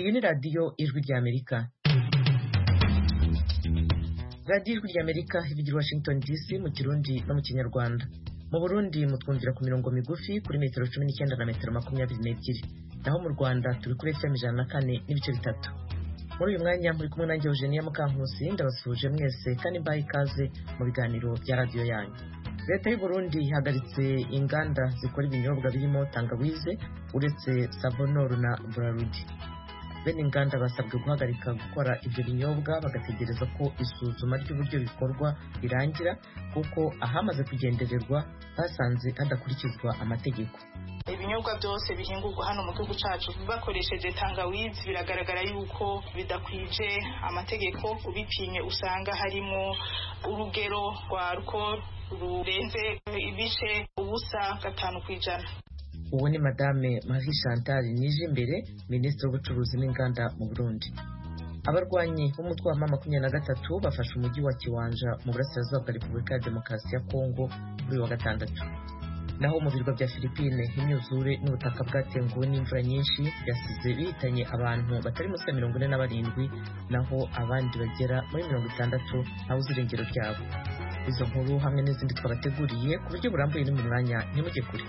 Iyi ni radiyo ijwi ry'Amerika. Radiyo ijwi ry'Amerika ivugira Washington DC mu Kirundi no mu Kinyarwanda. Mu Burundi mutwumvira ku mirongo migufi kuri metero 19 na metero 22. Naho mu Rwanda turi kuri FM 104 n'ibice bitatu. Muri uyu mwanya muri kumwe nanjye Eugenia Mukankusi ndabasuje mwese kandi mbaye ikaze mu biganiro bya radiyo yanyu. Leta y'u Burundi ihagaritse inganda zikora ibinyobwa birimo tangawize uretse Savonor na Braludi. Bene inganda basabwe guhagarika gukora ibyo binyobwa bagategereza ko isuzuma ry'uburyo bikorwa rirangira kuko ahamaze kugendererwa basanze hadakurikizwa amategeko. Ibinyobwa byose bihingurwa hano mu gihugu cyacu bakoresheje tangawizi biragaragara yuko bidakwije amategeko, ubipimye usanga harimo urugero rwa alcohol rurenze ibice 5%. Uwo ni Madame Marie Chantal Nijimbere, Minisitiri w'Ubucuruzi n'Inganda mu Burundi. Abarwanyi b'umutwe wa M23 bafashe umujyi wa Kiwanja mu burasirazuba bwa Repubulika ya Demokarasi ya Kongo kuri wa gatandatu. Naho mu birwa bya Philippine imyuzure n'ubutaka bwatenguwe n'imvura nyinshi byasize bihitanye abantu batari munsi ya 47 naho abandi bagera muri 60 ntawe uzirengero ryabo. Izo nkuru hamwe n'izindi twabateguriye ku buryo burambuye ni mu mwanya ntimujye kure.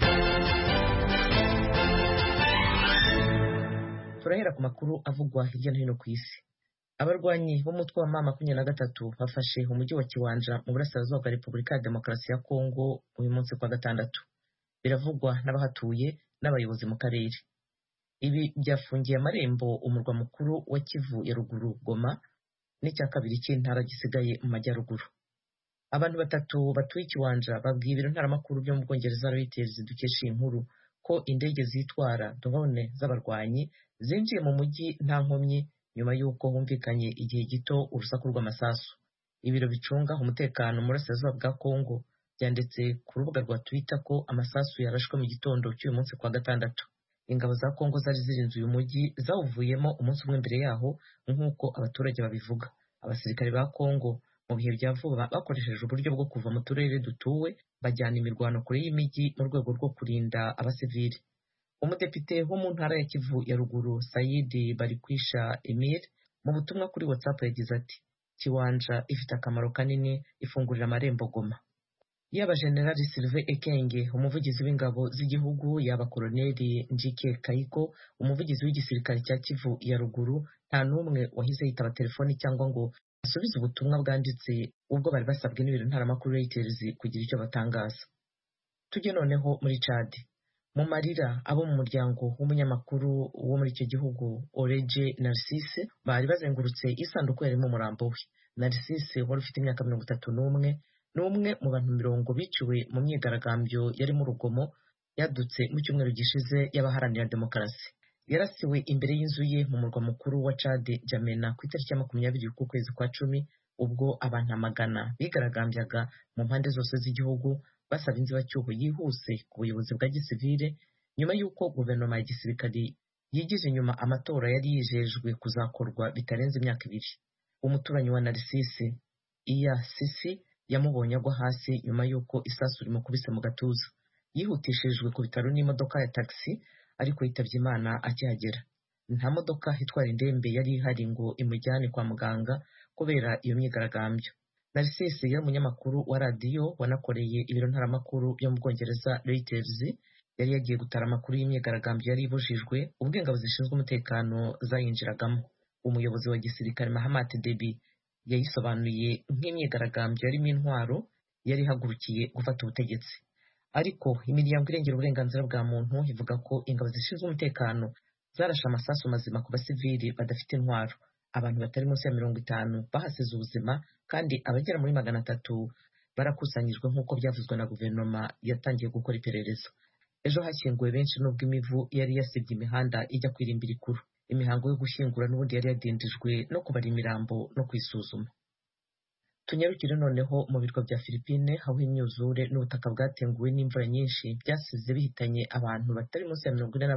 Turahera ku makuru avugwa hirya no hino ku isi. Abarwanyi b'umutwe wa M23 bafashe umujyi wa Kiwanja mu burasirazuba bwa Repubulika ya Demokarasi ya Kongo uyu munsi kwa gatandatu. Biravugwa n'abahatuye n'abayobozi mu karere. Ibi byafungiye amarembo umurwa mukuru wa Kivu ya ruguru Goma n'icya kabiri cy'intara gisigaye mu majyaruguru. Abantu batatu batuye Kiwanja babwiye ibiro ntaramakuru byo mu Bwongereza Reuters dukesha inkuru ko indege zitwara drone z'abarwanyi zinjiye mu mujyi nta nkomyi nyuma y'uko humvikanye igihe gito urusaku rw'amasasu. Ibiro bicunga umutekano mu burasirazuba bwa Kongo byanditse ku rubuga rwa Twitter ko amasasu yarashwe mu gitondo cy'uyu munsi kwa gatandatu. Ingabo za Kongo zari zirinze uyu mujyi zawuvuyemo umunsi umwe mbere yaho nk'uko abaturage babivuga. Abasirikare ba Kongo mu bihe bya vuba bakoresheje uburyo bwo kuva mu turere dutuwe bajyana imirwano kure y'imijyi mu rwego rwo kurinda abasivili. Umudepite wo mu ntara ya Kivu ya ruguru Saidi Barikwisha Emir mu butumwa kuri WhatsApp yagize ati Kiwanja ifite akamaro kanini ifungurira amarembo Goma. Yaba General Sylvain Ekenge umuvugizi w'ingabo z'igihugu yaba Koloneli Njike Kayiko umuvugizi w'igisirikare cya Kivu ya ruguru nta n'umwe wahise yitaba telefoni cyangwa ngo asubize ubutumwa bwanditse ubwo bari basabwe n'ibiro ntaramakuru Reuters kugira icyo batangaza. Tujye noneho muri Chad. Mu marira abo mu muryango w'umunyamakuru wo muri icyo gihugu Oreje Narcisse bari bazengurutse isanduku yarimo umurambo we. Narcisse wari ufite imyaka 31 n'umwe mu bantu 90 biciwe mu myigaragambyo yari mu rugomo yadutse mu cyumweru gishize y'abaharanira demokarasi. Yarasiwe imbere y'inzu ye mu murwa mukuru wa Chad Jamena ku itariki ya 20 y'ukwezi kwa 10 ubwo abantu amagana bigaragambyaga mu mpande zose z'igihugu basaba inzibacyuho yihuse ku buyobozi bwa gisivile nyuma y'uko guverinoma ya gisirikari yigije inyuma amatora yari yijejwe kuzakorwa bitarenze imyaka 2. Umuturanyi wa Narcisse Iya Sisi yamubonye agwa hasi nyuma y'uko isasu rimukubise mu gatuza. Yihutishijwe ku bitaro n'imodoka ya taxi ariko yitavye Imana akihagera. Nta modoka itwara indembe yari ihari ngo imujyane kwa muganga kubera iyo myigaragambyo. Narcisse yari umunyamakuru wa radiyo wanakoreye ibiro ntaramakuru byo mu Bwongereza Reuters yari yagiye gutara amakuru y'imyigaragambyo yari ibujijwe ubwo ingabo zishinzwe umutekano zayinjiragamo. Umuyobozi wa gisirikare Mahamat Debi yayisobanuye nk'imyigaragambyo yarimo intwaro yari ihagurukiye gufata ubutegetsi. Ariko imiryango irengera uburenganzira bwa muntu ivuga ko ingabo zishinzwe umutekano zarashe amasasu mazima ku basivili badafite intwaro. Abantu batari munsi ya 50 bahasize ubuzima kandi abagera muri 300 barakusanyijwe nk'uko byavuzwe na guverinoma yatangiye gukora iperereza. Ejo hashyinguwe benshi n'ubwo imivu yari yasibye imihanda ijya kwirimbira ikuru. Imihango yo gushyingura n'ubundi yari yadindijwe no kubara imirambo no kwisuzuma. Tunyarukire noneho mu birwa bya Philippine aho imyuzure n'ubutaka bwatenguwe n'imvura nyinshi byasize bihitanye abantu batari munsi ya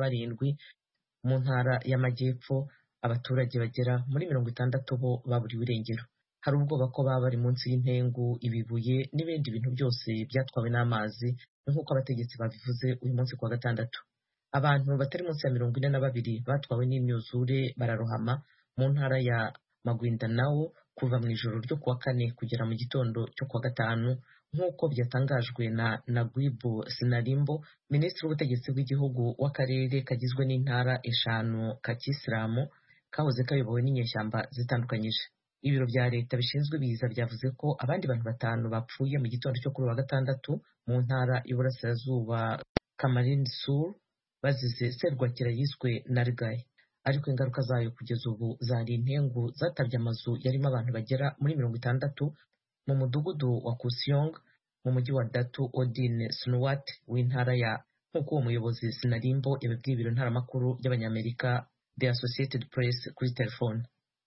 47 mu ntara y'amajyepfo. Abaturage bagera muri 60 bo baburiwe irengero. Hari ubwoba ko baba bari munsi y'intengu, ibibuye n'ibindi bintu byose byatwawe n'amazi nk'uko abategetsi babivuze uyu munsi kwa gatandatu. abantu batari munsi ya 42 batwawe n'imyuzure bararohama mu ntara ya Maguindanao kuva mu ijoro ryo kuwa kane kugera mu gitondo cyo kuwa gatanu, nk'uko byatangajwe na Naguibu Sinarimbo, minisitiri w'ubutegetsi bw'igihugu w'akarere kagizwe n'intara 5 ka kisilamu kahoze kayobowe n'inyeshyamba zitandukanyije. Ibiro bya leta bishinzwe ibiza byavuze ko abandi bantu 5 bapfuye mu gitondo cyo kuri wa gatandatu mu ntara y'uburasirazuba Kamarin Sur bazize serwakira yiswe Nargai, ariko ingaruka zayo kugeza ubu zari intengu zatabye amazu yarimo abantu bagera muri 60 mu mudugudu wa Kusiong mu mujyi wa Datu Odin Snowat w'intara ya, nk'uko uwo muyobozi Sinarimbo yabibwiye ibiro ntaramakuru by'abanyamerika The Associated Press kuri telefone.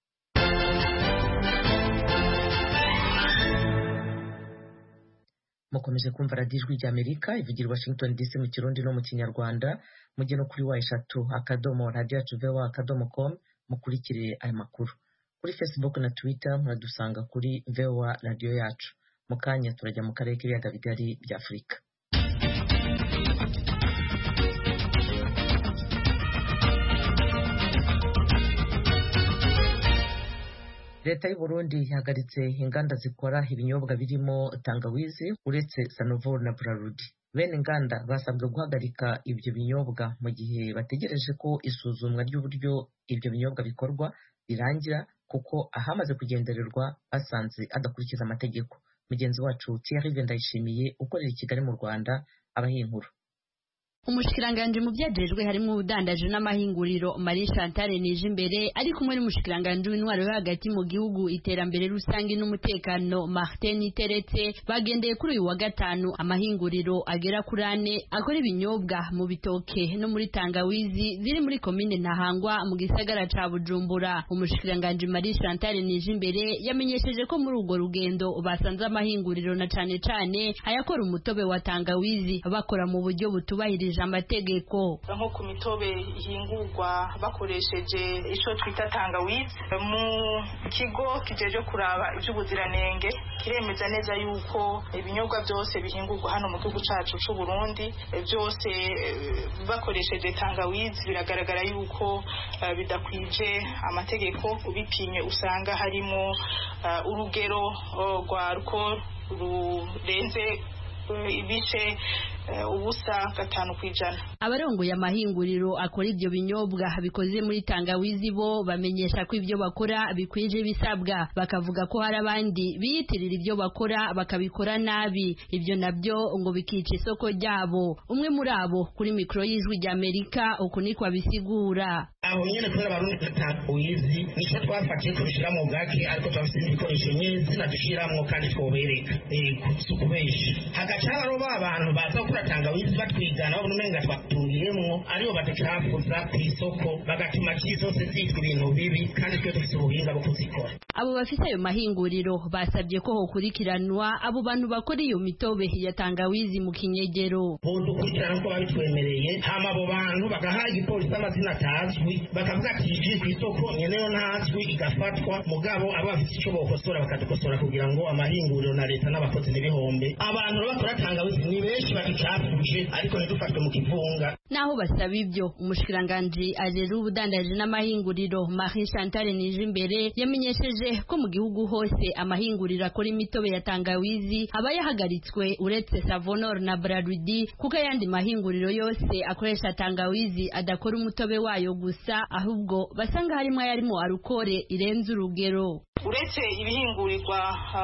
Mukomeje kumva radiyo ijwi ry'Amerika ivugira i Washington DC mu Kirundi no mu Kinyarwanda, mujye no kuri wa3.radio@voa.com mukurikire aya makuru. Kuri Facebook na Twitter muradusanga kuri VOA Radio yacu. Mu kanya turajya mu karere k'ibiyaga bigari bya Afurika. Leta y'u Burundi yahagaritse inganda zikora ibinyobwa birimo tangawizi uretse Sanovol na Braludi. Bene inganda basabwe guhagarika ibyo binyobwa mu gihe bategereje ko isuzumwa ry'uburyo ibyo binyobwa bikorwa birangira, kuko ahamaze kugendererwa basanze adakurikiza amategeko. Mugenzi wacu Thierry Ndayishimiye ukorera i Kigali mu Rwanda abaha inkuru. Umushikiranganje mu byajejwe harimo ubudandaje n'amahinguriro Marie Chantal Nijimbere ari kumwe n'umushikiranganje w'intwaro yo hagati mu gihugu iterambere rusange n'umutekano Martin Teretse bagendeye kuri uyu wa gatanu amahinguriro agera kuri 4 akora ibinyobwa mu bitoke no muri tangawizi ziri muri komine Ntahangwa mu gisagara ca Bujumbura. Umushikiranganje Marie Chantal Nijimbere yamenyesheje ko muri urwo rugendo basanze amahinguriro na cane ayakora umutobe wa tangawizi bakora mu buryo butubahirije amategeko. Nko ku mitobe ihingurwa bakoresheje ico twita tangawizi, mu kigo kijeje kuraba iby'ubuziranenge kiremeza neza yuko ibinyobwa byose bihingurwa hano mu gihugu cacu c'u Burundi byose bakoresheje tangawizi biragaragara yuko bidakwije amategeko. Ubipimye usanga harimo urugero rwa alcohol rurenze ibice ubusa 5%. Abarongoye amahinguriro akora ibyo binyobwa bikoze muri tangawizi bo bamenyesha ko ibyo bakora bikwije bisabwa, bakavuga ko hari abandi biyitirira ibyo bakora bakabikora nabi, ibyo nabyo ngo bikica isoko ryabo. Umwe muri abo kuri mikro y'ijwi ry'Amerika uko niko abisigura. Aho nyene kubera barundi tangawizi nico twafatiye kubishiramo gake, ariko twafite ibikoresho nyinshi nadushiramo kandi twobereka kubesha hagacana roba abantu baza kura tangawizi batwigana babona umenga twatungiyemo aribo batacafuza ku isoko bagatuma cyizose zitwa ibintu bibi, kandi twe dufite ubuhinga bwo kuzikora. Abo bafite ayo mahinguriro basabye ko hokurikiranwa abo bantu bakora iyo mitobe ya tangawizi mu kinyegero. Dukurikirana ko babitwemereye, hama abo bantu bagaha igipolisi amazina atazwi, bakavuga ati iji ku isoko nyeneyo ntazwi igafatwa, mugabo abo bafite icyo bokosora bakadukosora kugira ngo amahinguriro na leta n'abakozi n'ibihombe. Abantu bakora tangawizi ni benshi bakicapfuje, ariko ntidufatwe mu kivunga. Naho basaba ibyo, umushikiranganje ajeje ubudandaje n'amahinguriro Marie Chantal Nijimbere yamenyesheje ko mu gihugu hose amahinguriro akora imitobe ya tangawizi aba yahagaritswe uretse Savonor na Braludi, kuko ayandi mahinguriro yose akoresha tangawizi adakora umutobe wayo gusa, ahubwo basanga harimo ayarimo alukore irenze urugero. Uretse ibihingurirwa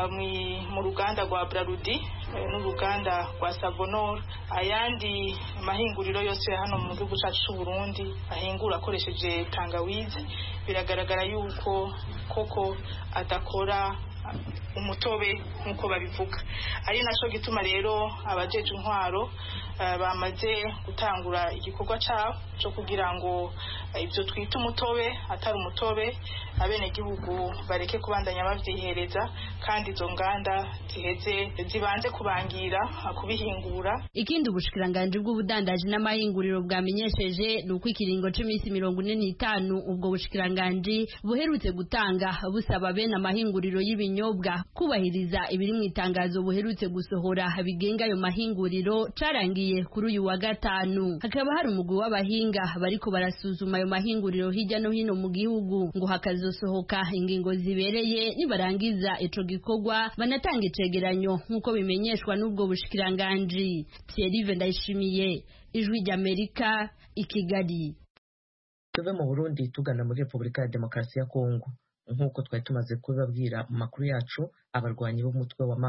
mu ruganda rwa Braludi n'uruganda rwa Savonor, ayandi mahinguriro yose hano mu gihugu cyacu cy'u Burundi ahingura akoresheje tangawizi biragaragara yuko koko adakora umutobe nk'uko babivuga. Ari naco gituma rero abajeje intwaro bamaze gutangura igikorwa cyabo cyo kugira ngo ibyo twita umutobe atari umutobe abene gihugu bareke kubandanya bavyihereza, kandi izo nganda ziheze zibanze kubangira kubihingura. Ikindi ubushikiranganje bw'ubudandaje n'amahinguriro bwamenyesheje nuko ikiringo c'imisi 45 ubwo bushikiranganje buherutse gutanga busaba bene amahinguriro y'ibinyo n'ibinyobwa kubahiriza ibiri mu itangazo buherutse gusohora bigenga ayo mahinguriro carangiye kuri uyu wa gatanu. Hakaba hari umugwi w'abahinga bariko barasuzuma ayo mahinguriro hirya no hino mu gihugu ngo hakazosohoka ingingo zibereye nibarangiza ico gikorwa banatanga icegeranyo nk'uko bimenyeshwa n'ubwo bushikiranganji. Thierry Ndayishimiye, Ijwi ry'Amerika, i Kigali. Tuve mu Burundi tugana muri Repubulika ya Demokarasi ya Kongo. Nk'uko twari tumaze kubibabwira mu makuru yacu, abarwanyi b'umutwe wa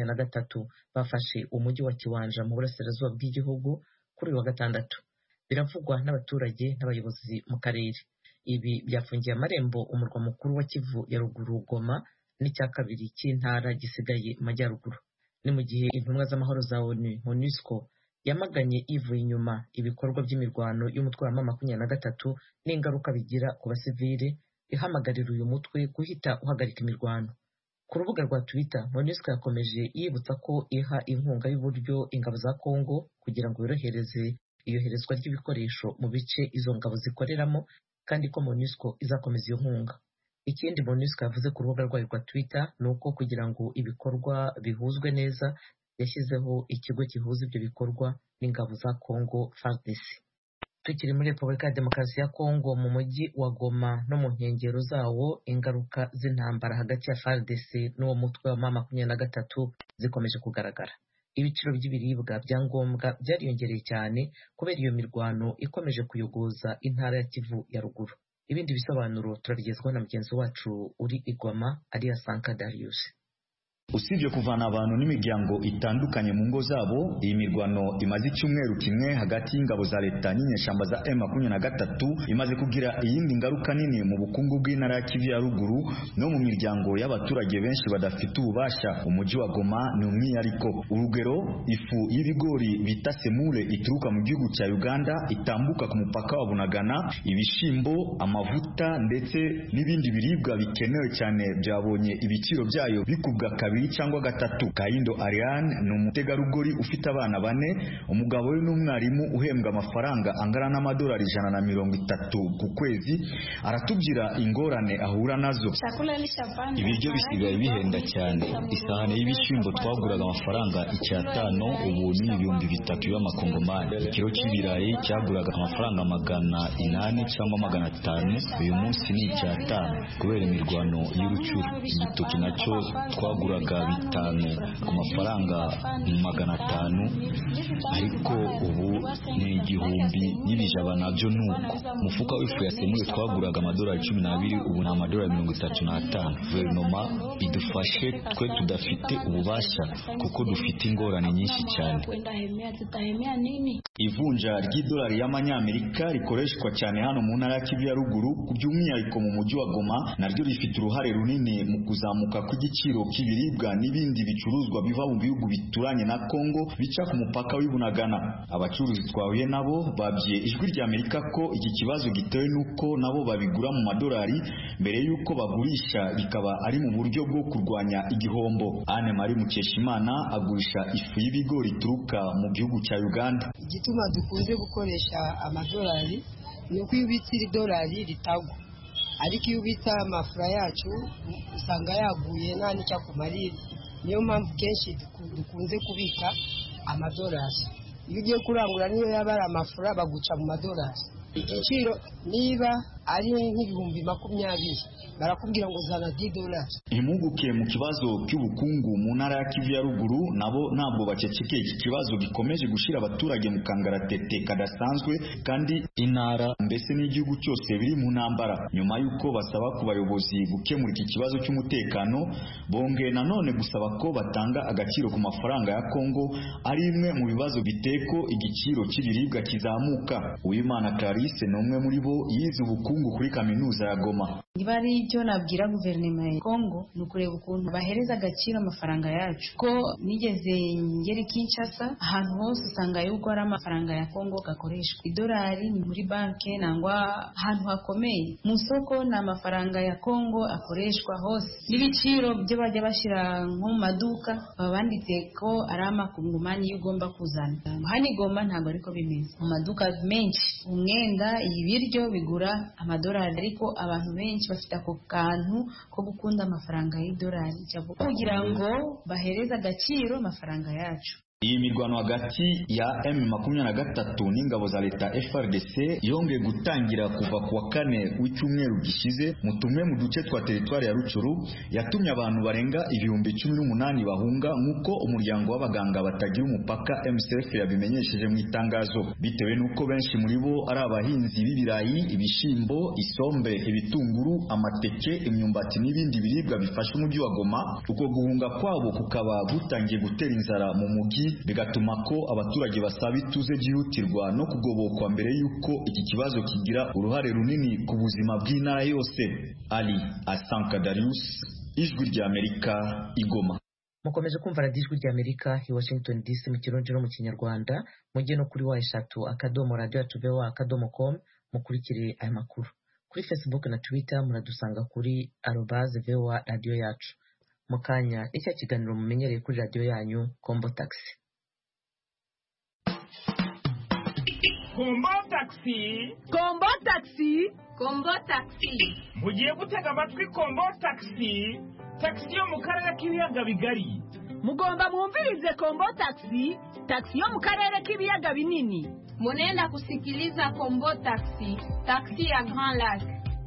M23 bafashe umujyi wa Kiwanja mu burasirazuba bw'igihugu kuri uyu wa gatandatu. Biravugwa n'abaturage n'abayobozi mu karere. Ibi byafungiye amarembo umurwa mukuru wa Kivu ya ruguru Goma n'icya kabiri cy'intara gisigaye mu majyaruguru. Ni mu gihe intumwa z'amahoro za ONU MONUSCO yamaganye ivuye inyuma ibikorwa by'imirwano y'umutwe wa M23 n'ingaruka bigira ku basivile, ihamagarira uyu mutwe guhita uhagarika imirwano. Ku rubuga rwa Twitter, MONUSCO yakomeje yibutsa ko iha inkunga y'uburyo ingabo za Kongo kugira ngo yorohereze iyoherezwa ry'ibikoresho mu bice izo ngabo zikoreramo, kandi ko MONUSCO izakomeza iyo nkunga. Ikindi MONUSCO yavuze ku rubuga rwayo rwa Twitter ni uko kugira ngo ibikorwa bihuzwe neza yashyizeho ikigo kihuza ibyo bikorwa n'ingabo za Kongo FARDC. Tukiri muri Repubulika ya Demokarasi ya Kongo, mu mujyi wa Goma no mu nkengero zawo, ingaruka z'intambara hagati ya FARDC n'uwo mutwe wa M23 zikomeje kugaragara. Ibiciro by'ibiribwa bya ngombwa byariyongereye cyane kubera iyo mirwano ikomeje kuyogoza intara ya Kivu ya ruguru. Ibindi bisobanuro turabigezwaho na mugenzi wacu uri i Goma, Aliya Sanka Darius. Usibye kuvana abantu n'imiryango itandukanye mu ngo zabo, iyi mirwano imaze icyumweru kimwe hagati y'ingabo za leta n'inyeshamba za M23 imaze kugira iyindi ngaruka nini mu bukungu bw'intara ya Kivu ya ruguru no mu miryango y'abaturage benshi badafite ububasha. Umujyi wa Goma ni umwihariko. Urugero, ifu y'ibigori bita semule ituruka mu gihugu cya Uganda itambuka ku mupaka wa Bunagana, ibishimbo, amavuta ndetse n'ibindi biribwa bikenewe cyane byabonye ibiciro byayo bikubwa cyangwa gatatu. Kayindo Ariane ni umutegarugori ufite abana 4, umugabo we n'umwarimu uhembwa amafaranga angana n'amadolari 130 ku kwezi. Aratubwira ingorane ahura nazo. Ibiryo bisigaye bihenda cyane. Isahane y'ibishyimbo twaguraga amafaranga 500 ubu ni 3,000 y'amakongomani. Ikiro cy'ibirayi cyaguraga amafaranga 800 cyangwa 500, uyu munsi ni 500 kubera imirwano y'urucuru. Igitoki nacyo twaguraga 5 ku mafaranga 500, ariko ubu ni 1,000 y'ibijaba nabyo nuko. Mufuka w'ifu ya semule twaguraga amadolari 12 ubu ni amadolari 35. Guverinoma idufashe twe tudafite ububasha kuko dufite ingorane nyinshi cyane. Ivunja ry'idolari y'amanyamerika rikoreshwa cyane hano mu ntara ya Kivu ya ruguru, by'umwihariko mu mujyi wa Goma, naryo rifite uruhare runini mu kuzamuka kw'igiciro cy'ibiribwa n'ibindi bicuruzwa biva mu bihugu bituranye na Kongo bica ku mupaka w'Ibunagana. Abacuruzi twahuye nabo babwiye Ijwi ry'Amerika ko iki kibazo gitewe nuko nabo babigura mu madolari mbere yuko bagurisha, bikaba ari mu buryo bwo kurwanya igihombo. Anne Marie Mukeshimana agurisha ifu y'ibigori ituruka mu gihugu cya Uganda. Igituma dukunze gukoresha amadolari ni uko iyo ubitse idolari ritagwa, ariko iyo ubitse amafura yacu usanga yaguye nta n'icyo akumarira. Niyo mpamvu kenshi dukunze kubika amadolari. Iyo ugiye kurangura niyo yaba ari amafura baguca mu madolari. Igiciro niba ari nk'ibihumbi 20 barakubwira ngo zana $10. Impuguke mu kibazo cy'ubukungu mu ntara ya Kivu ya ruguru nabo ntabwo bacecekeye iki kibazo gikomeje gushira abaturage mu kangaratete kadasanzwe, kandi intara mbese n'igihugu cyose biri mu ntambara. Nyuma y'uko basaba ku bayobozi gukemura iki kibazo cy'umutekano, bongeye nanone gusaba ko batanga agaciro ku mafaranga ya Kongo, ari imwe mu bibazo biteko igiciro cy'ibiribwa kizamuka. Uwimana Clarisse ni umwe muri bo yize ubukungu kuri kaminuza ya Goma. Ibari icyo nabwira guverinoma ya Kongo ni ukureba ukuntu bahereza agaciro amafaranga yacu, ko nigeze ngera Kinshasa, ahantu hose usanga yuko ari amafaranga ya Kongo gakoreshwa. Idolari ni muri banke nangwa ahantu hakomeye, mu soko ni amafaranga ya Kongo akoreshwa hose. N'ibiciro byo bajya bashyira nko mu maduka baba banditse ko ari amakongomani y'ugomba kuzana. Hano Goma ntabwo ariko bimeze. Mu maduka menshi umwenda ibiryo bigura amadolari, ariko abantu benshi benshi bafite ako kantu ko gukunda amafaranga y'idolari kugira ngo bahereze agaciro amafaranga yacu. Iyi mirwano hagati ya M23 n'ingabo za leta FARDC yongeye gutangira kuva kuwa 4 w'icyumweru gishize mu tumwe mu duce twa teritwari ya Rucuru, yatumye abantu barenga 18,000 bahunga nk'uko umuryango w'abaganga batagira umupaka MSF yabimenyesheje mu itangazo, bitewe n'uko benshi muri bo ari abahinzi b'ibirayi, ibishimbo, isombe, ibitunguru, amateke, imyumbati n'ibindi biribwa bifasha umujyi wa Goma. Uko guhunga kwabo kukaba gutangiye gutera inzara mu mujyi, bigatuma ko abaturage basaba ituze ryihutirwa no kugobokwa mbere y'uko iki kibazo kigira uruhare runini ku buzima bw'intara yose. Ali Asanka Darius, Ijwi ry'Amerika, Igoma. Mukomeje kumva Radio Ijwi ry'Amerika i Washington DC mu Kirundi no mu Kinyarwanda, mujye no kuri wa3.radio@voa.com mukurikire aya makuru. Kuri Facebook na Twitter muradusanga kuri @voa radio yacu. Mukanya icyo kiganiro mumenyereye kuri radio yanyu Kombo Taxi. Kombo Taxi. Kombo Taxi. Kombo Taxi. Mugiye gutega amatwi Kombo Taxi. Taxi yo mu karere k'ibiyaga bigari. Mugomba mwumvirize Kombo Taxi. Taxi yo mu karere k'ibiyaga binini. Munenda kusikiliza Kombo Taxi. Taxi ya Grand Lac.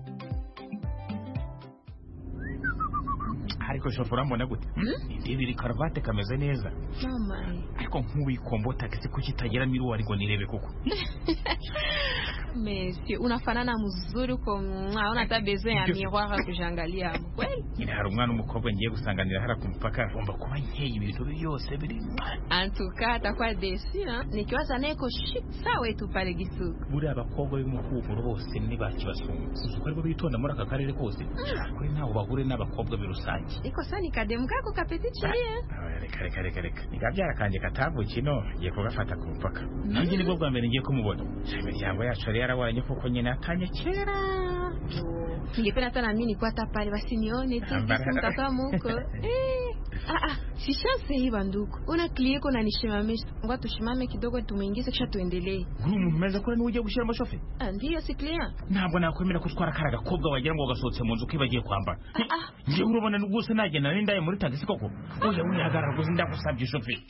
Ariko shofora mbona gute? Ndibiri karavate kameze neza. Mama. Ariko nk'ubu Kombo Taxi kuki itagira miruwari ngo nirebe koko. Monsieur, unafanana mzuri uko mwaona hata besoin ya miroir kujangalia hapo. Kweli? Ina hari umwana umukobwa ngiye gusanganira hara ku mpaka agomba kuba nkeye ibintu byose biri. Antuka atakuwa desi, nikiwaza neko shit sawa tu pale Gisuku. Buri abakobwa b'umukuru bose ni bakibasumba. Uko ariko bitonda muri aka karere kose. Kuri ntaho bahure n'abakobwa birusange. Iko sani kademka ko kapeti chiriye. Reka. Nigabyara kanje katavu kino ngiye kugafata ku mpaka. Nanjye nibwo bwa mbere ngiye kumubona. Imiryango yacu yarawanye kuko nyine atanye kera. Ningependa sana mimi nikuwa hata pale basi nione tu mtoto muko. Si chance hii banduku. Una klieko na nishimamisha. Ngoja tushimame kidogo tumuingize kisha tuendelee. Umuntu umeze kuri n'uje gushira amashofe. Ndiyo si client. Ntabwo nakwemera kutwara karaga kobwa wagira ngo gasohotse mu nzu kibagiye kwambara. Ngiye urubona n'uguse nagenda n'indaye muri tagisi koko. Oya unihagarara gusa ndagusabye shofe.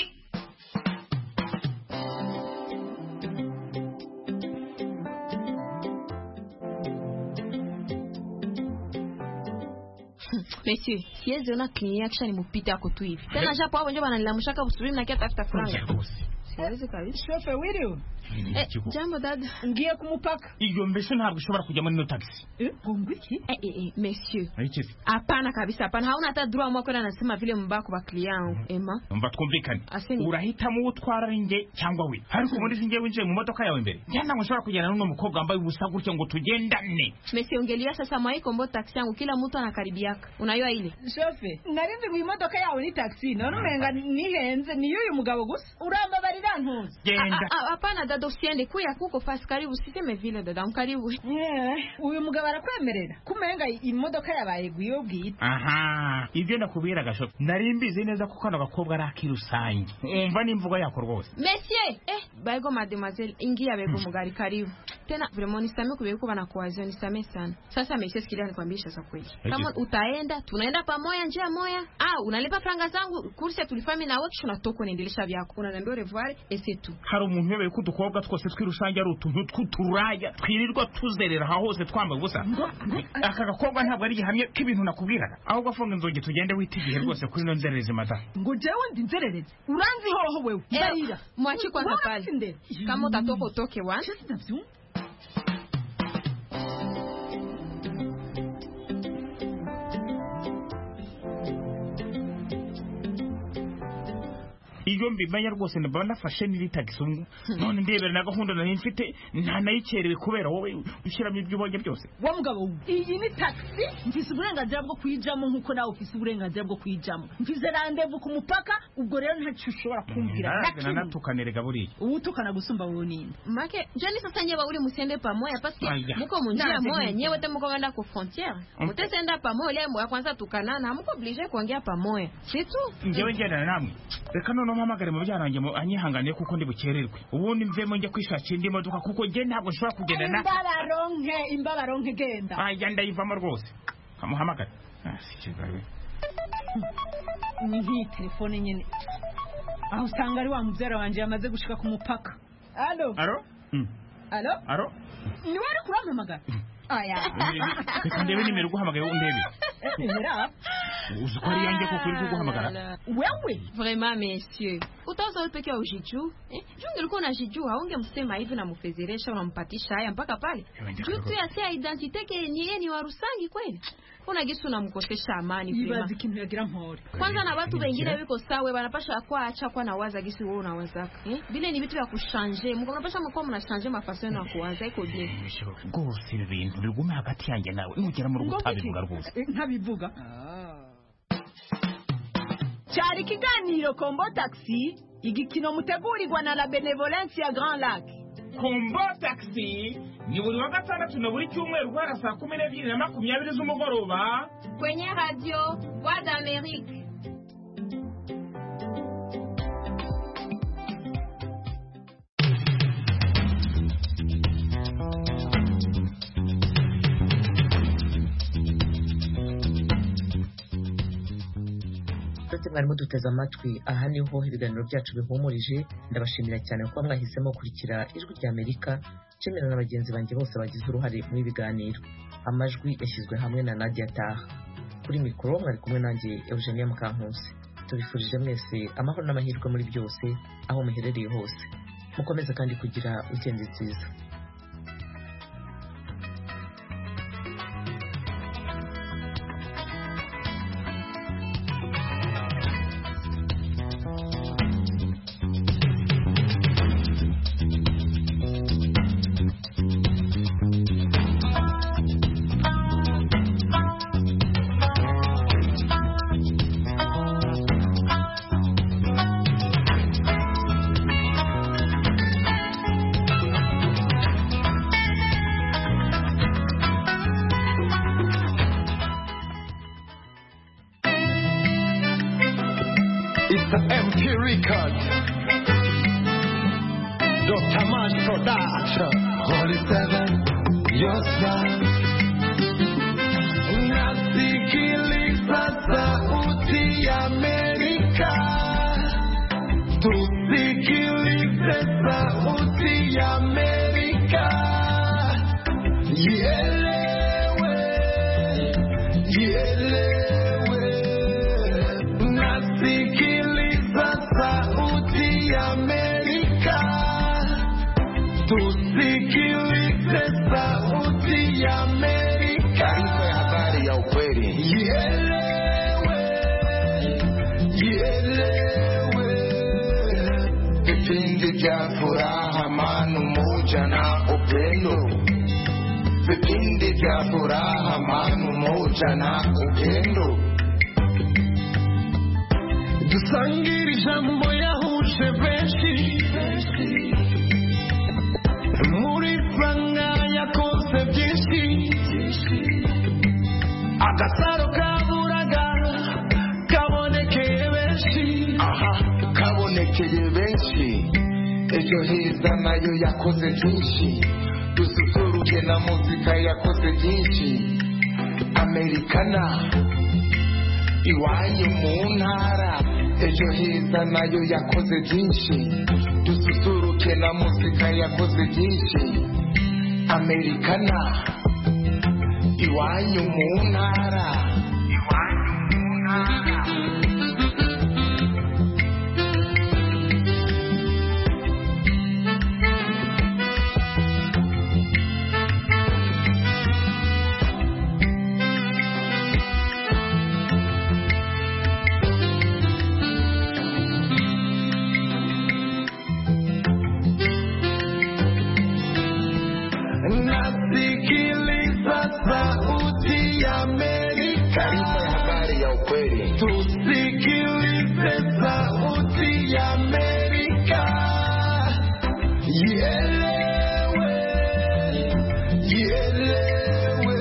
Monsieur, siwezi ona client yake shani mupita ako tu hivi. Tena japo hapo ndio bananilamushaka usubiri na kia tafuta franga. Siwezi kabisa. Shofe wiriwe. Jambo dada. Ngiye kumupaka. Iyo mbese ntabwo ushobora kujya muri no taxi. Ngwiki? Monsieur. Aichisi. Hapana kabisa, hapana. Hauna hata droit mwako na nasema vile mbako ba client. Emma. Mba twumvikane. Urahitamo utwara nge cyangwa we. Ariko muri singe winjiye mu modoka yawe imbere. Njyana mushobora kujyana n'uno mukobwa ambaye ubusa gutyo ngo tugendane. Monsieur ongelia sasa mwa Kombo Taxi yangu kila mtu anakaribiaka. Unajua ile? Shofe, narinzi mu modoka yawe ni taxi. None umenga nihenze ni yuyu mugabo gusa. Uramba barira ntuzi. Genda. Hapana dada usiende kuya kuko fast karibu siseme vile dada mkaribu. Uyu mugabo arakwemerera. Kumenga imodoka yabaye guyo bwite. Aha. Ibyo ndakubwira gashofe. Narimbize neza kuko kano gakobwa ari akirusange. Umva nimvugo yako rwose. Monsieur, baigo mademoiselle ingia bego mugari karibu. Tena vraiment nisame kubeko bana kuazio nisame sana. Sasa monsieur sikilia nikwambie sasa kweli. Kama utaenda tunaenda pamoja njia moja unalipa franga zangu kursi tulifami na wewe tunatoka unaendelesha vyako. Unaniambia au revoir et c'est tout. Hari umuntu webe kudukobwa twose twirusange ari utuntu tw'uturaya twirirwa tuzerera hose twambaye ubusa. Aka gakobwa ntabwo ari gihamye k'ibintu nakubwiraga. Aho gafunga inzoge tugende witigihe rwose kuri no nzerereze mata. Ngo jewe ndi nzerereze. Uranzi hoho wewe. Barira. Mwachi kwanza pale. Kama utatoka utoke wan. Iyo mbimenya rwose ndaba nafashe n'iri taxi umwe none ndebera na gahunda nari mfite nta nayicerewe kubera wowe ushyiramo ibyo ubonye byose. Wa mugabo iyi ni taxi mfise uburenganzira bwo kwijamo nkuko nawe ufise uburenganzira bwo kwijamo. Mfise rendezvous ku mupaka ubwo rero ntacyo ushobora kumbwira. Natukanirega buriya. Utukana gusumba woninde. Make jani sasa nyewe uri musiende pamoja parce que muko munjia moja nyewe te muko kwenda ku frontière. Mutesenda pamoja leo kwanza tukanana muko obligé kuongea pamoja. C'est tout. Njewe njana namwe. Reka nono mpamagare mu byarange anyihanganiye kuko ndi bukererwe ubundi mvemo njye kwishakira indi modoka kuko njye ntabwo nshobora kugendana imbabaronke genda aya ndayivamo rwose kamuhamagare sikizawe ni nk'iyi telefone nyine aho usanga ari wa mubyara wanje yamaze gushika ku mupaka alo ni wari kurampamagara reka ndebe nimero uguhamagaye undebe uzi ko ari yanjye kuko uri kuguhamagara wewe vraiment messieurs utaanza peke yao Jiju juu nilikuwa na Jiju haungemsema hivi na mfezeresha unampatisha haya mpaka pale juu tu ya identite ke ni yeye ni wa Rusangi kweli kuna gisu namkosesha amani kwema ibazi kintu yagira mpore kwanza na watu wengine wiko sawa wanapasha kwa acha kwa nawaza gisu wewe unawaza vile ni vitu vya kushanje mko unapasha mko mnashanje mafaso na kuwaza iko bien gose ibintu bigume hagati yanjye nawe nugera mu rugo utabivuga rwose ntabivuga cyari kiganiro Kombo Taxi igikino mutegurirwa na la Benevolence ya Grand Lac. Kombo Taxi ni buri wa gatandatu na buri cyumweru guhera saa 12:20 z'umugoroba kwenye radio Voix d'Amérique. mwarimo duteze amatwi aha niho ibiganiro byacu bihumurije ndabashimira cyane kuba mwahisemo kurikira ijwi rya Amerika nshimira na bagenzi banjye bose bagize uruhare muri biganiro amajwi yashyizwe hamwe na Nadia Taha kuri mikoro mwari kumwe nanjye Eugenia Mukankusi tubifurije mwese amahoro n'amahirwe muri byose aho muherereye hose mukomeze kandi kugira weekend nziza. It's an MP record. Dr. Mash Production. Holy Seven, your son. Nasikiliza sauti ya Amerika. Tusikilize sauti ya Amerika. Ielewe, ielewe. Nasikiliza sauti ya Amerika. Tusikilize sauti ya Amerika. Taarifa ya habari ya ukweli. Ielewe, ielewe. Vipindi vya furaha, amani, umoja na upendo. Vipindi vya furaha, amani, umoja na upendo. Dusangiri jambo yahuje benshi muri franga yakoze byinshi agasaro kaburaga kabonekeye benshi kabonekeye benshi ejo heza nayo yakoze byinshi dususuruke na muzika yakoze byinshi Americana iwanyu mu ntara ejo heza nayo yakoze byinshi dususuruke na muzika yakoze byinshi Americana iwanyu mu ntara nasikiliza sauti ya Amerika. Taarifa ya habari ya ukweli. Tusikilize sauti ya Amerika. Ielewe, ielewe.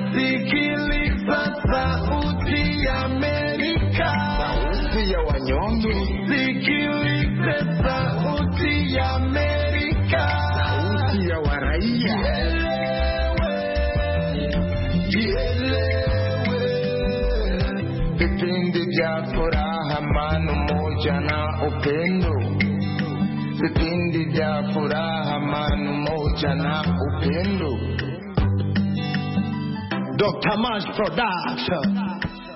Nasikiliza sauti ya Amerika. Sauti ya wanyonge. tusikilize sauti ya Amerika, sauti ya waraia. Vipindi vya furaha, amani, umoja na upendo. Vipindi vya furaha, amani, umoja na upendo. Dr. Mash Production.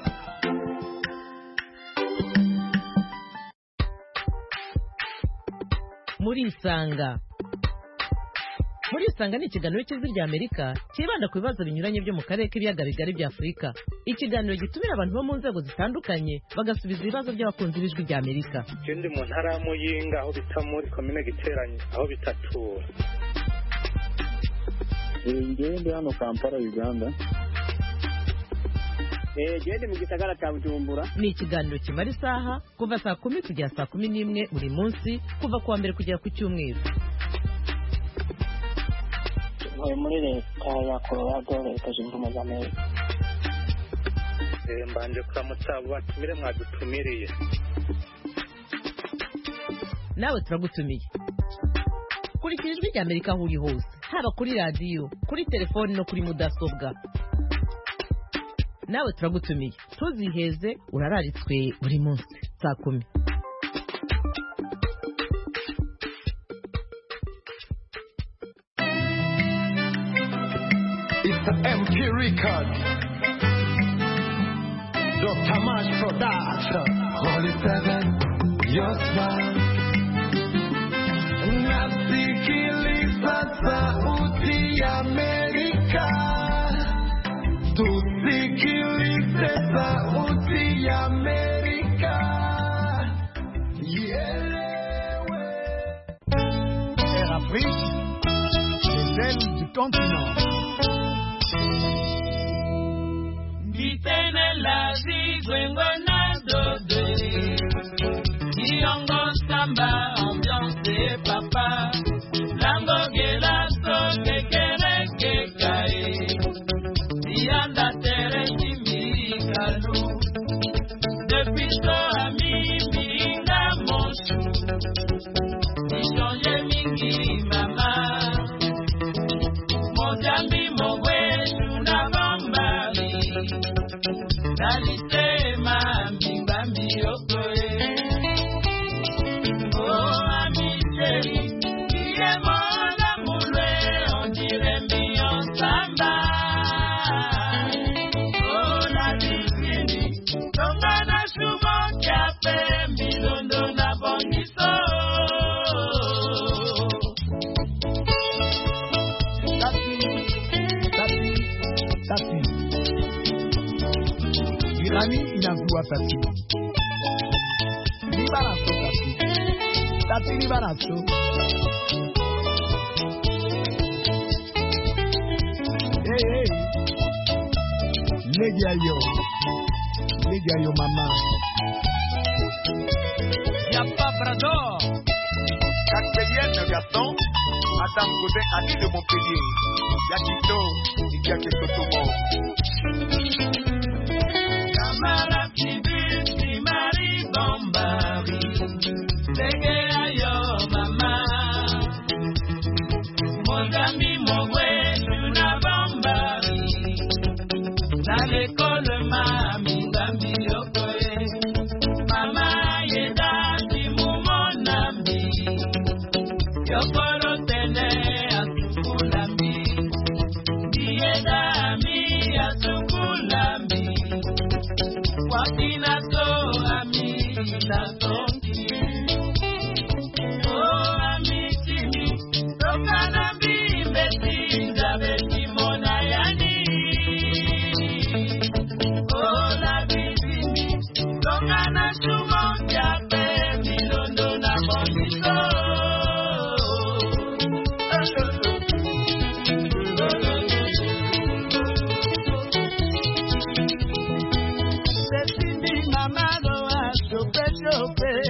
Murisanga ni ikiganiro cy'Ijwi rya Amerika kibanda ku bibazo binyuranye byo mu karere k'ibiyaga bigari bya Afurika. Ikiganiro gitumira abantu bo mu nzego zitandukanye bagasubiza ibibazo by'abakunzi b'Ijwi rya Amerika. Ikindi mu ntara ya Muyinga aho bita muri komine Giteranye aho bitatura. Ngende hano Kampala Uganda. Gende mu gisagara cya Bujumbura. Ni ikiganiro kimara isaha kuva saa 10 kugera saa 11 buri munsi kuva kuwa mbere kugera ku cyumweru. Muri leta ya Colorado, leta zunze ubumwe za Amerika. Mbanje kuramutsa abo batumire mwadutumiriye. Nawe turagutumiye. Kurikira Ijwi rya Amerika aho uri hose, haba kuri radio, kuri telefone no kuri mudasobwa. Nawe turagutumiye. Tuziheze urararitswe buri munsi saa 10. It's an MP record. Dr. Mash Production. Holy Seven, your smile. Nasikiliza sauti ya Amerika. Tusikilize sauti ya Amerika. Ielewe. Air Afrique, les ailes du continent. Ditene la zigwengo na dode Iyongo samba ambiance papa Lango gela so kekere kekae Iyanda tere jimi kalu Depisto ami minga monshu Ishonje mingi mama Mojambi moweshu na bambari Dalisema mbambi okoe Oh ami chéri Iye mola moulwe On dirait million samba Oh la disini Tonga na shumo Kape milondo na boniso Tapi Irani inavua tapi Libaraso tapi Tapi libaraso Hey Legia yo mama Y'a pas Brador Capitaine Gaston Madame Godin Annie de Montpellier Yakito Ikiake Kotomo Kamara Kibisi Marie Bombari Legea yo mama Mozambi Mowe Luna Bombari Dans l'école Mami Bambi Yokoye Mama Yeda Timumonambi Yokoro Tene Asukulambi Yeda Mi Asukulambi Wakina to Ami Natonki Oh Ami Timi Tokana Bimbe Jabe Timona Yani Oh la Bibini Tokana Shumo Jabe Milondo na Bonito Mama go a chope chope